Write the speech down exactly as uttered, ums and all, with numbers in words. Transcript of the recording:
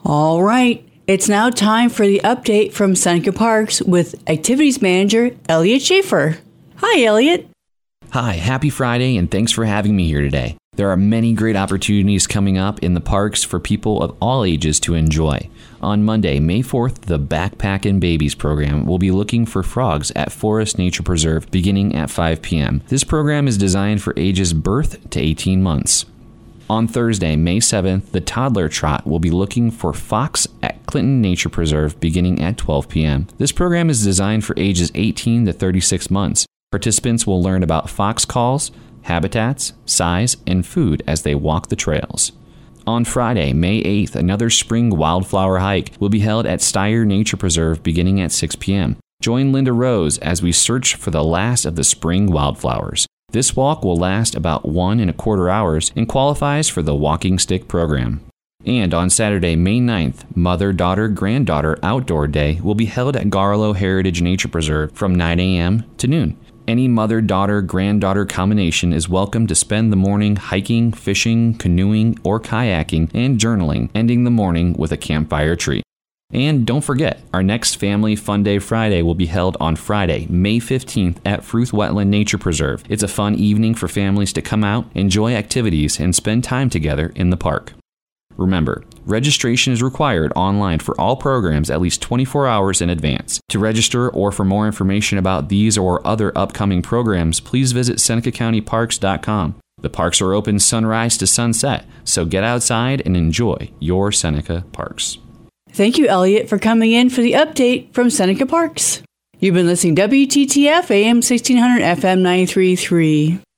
All right, it's now time for the update from Seneca Parks with Activities Manager Elliot Schaefer. Hi, Elliot. Hi, happy Friday, and thanks for having me here today. There are many great opportunities coming up in the parks for people of all ages to enjoy. On Monday, May fourth, the Backpackin' Babies program will be looking for frogs at Forest Nature Preserve beginning at five p.m. This program is designed for ages birth to eighteen months. On Thursday, May seventh, the Toddler Trot will be looking for fox at Clinton Nature Preserve beginning at twelve p.m. This program is designed for ages eighteen to thirty-six months. Participants will learn about fox calls, habitats, size, and food as they walk the trails. On Friday, May eighth, another spring wildflower hike will be held at Steyer Nature Preserve beginning at six p.m. Join Linda Rose as we search for the last of the spring wildflowers. This walk will last about one and a quarter hours and qualifies for the Walking Stick program. And on Saturday, May ninth, Mother-Daughter-Granddaughter Outdoor Day will be held at Garlow Heritage Nature Preserve from nine a.m. to noon. Any mother-daughter-granddaughter combination is welcome to spend the morning hiking, fishing, canoeing, or kayaking, and journaling, ending the morning with a campfire treat. And don't forget, our next Family Fun Day Friday will be held on Friday, May fifteenth at Fruth Wetland Nature Preserve. It's a fun evening for families to come out, enjoy activities, and spend time together in the park. Remember, registration is required online for all programs at least twenty-four hours in advance. To register or for more information about these or other upcoming programs, please visit Seneca County Parks dot com. The parks are open sunrise to sunset, so get outside and enjoy your Seneca Parks. Thank you, Elliot, for coming in for the update from Seneca Parks. You've been listening to W T T F A M sixteen hundred F M ninety-three point three.